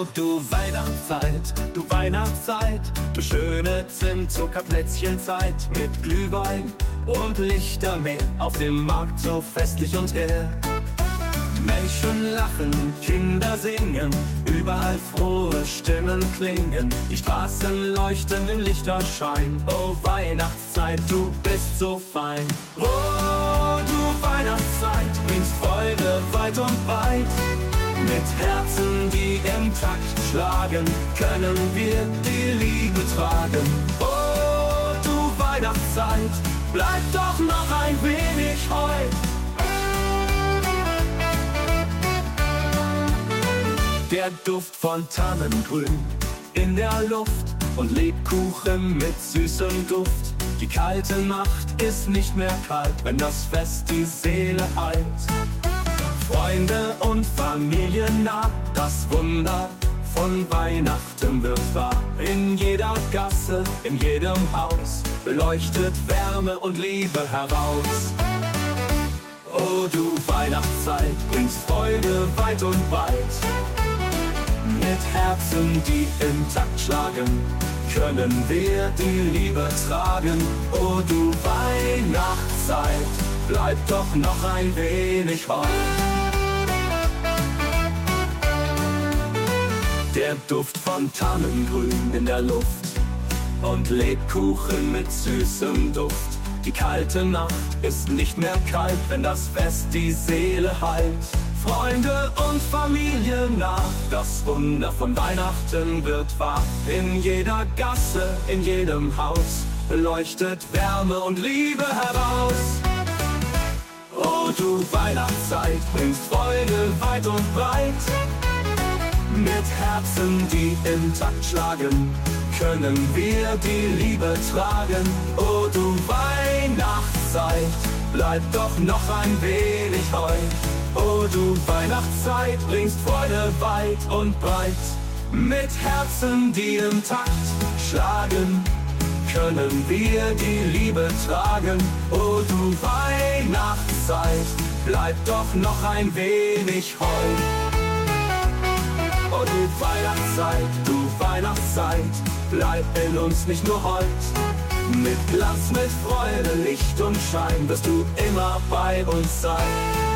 du Weihnachtszeit, du Weihnachtszeit, du schöne Zimt-Zuckerplätzchenzeit mit Glühwein und Lichtermeer auf dem Markt so festlich und hell. Menschen lachen, Kinder singen, überall frohe Stimmen klingen, die Straßen leuchten im Lichterschein. Oh Weihnachtszeit, du bist so fein. Oh du Weihnachtszeit, bringst Freude weit und weit. Mit Herzen, die im Takt schlagen, können wir die Liebe tragen. Oh du Weihnachtszeit, bleib doch noch ein wenig heut. Der Duft von Tannengrün in der Luft und Lebkuchen mit süßem Duft. Die kalte Nacht ist nicht mehr kalt, wenn das Fest die Seele heilt. Freunde und Familie nah, das Wunder von Weihnachten wird wahr. In jeder Gasse, in jedem Haus leuchtet Wärme und Liebe heraus. Oh du Weihnachtszeit, bringst Freude weit und weit. Mit Herzen, die im Takt schlagen, können wir die Liebe tragen. Oh du Weihnachtszeit, bleib doch noch ein wenig heut. Der Duft von Tannengrün in der Luft und Lebkuchen mit süßem Duft. Die kalte Nacht ist nicht mehr kalt, wenn das Fest die Seele heilt. Freunde und Familie nah, das Wunder von Weihnachten wird wahr. In jeder Gasse, in jedem Haus leuchtet Wärme und Liebe heraus. Oh du Weihnachtszeit, bringst Freude weit und breit. Mit Herzen, die im Takt schlagen, können wir die Liebe tragen. Oh du Weihnachtszeit, bleib doch noch ein wenig heut. Oh du Weihnachtszeit, bringst Freude weit und breit. Mit Herzen, die im Takt schlagen, können wir die Liebe tragen. Oh du Weihnachtszeit, bleib doch noch ein wenig heut. Oh du Weihnachtszeit, bleib in uns nicht nur heut. Mit Glanz, mit Freude, Licht und Schein wirst du immer bei uns sein.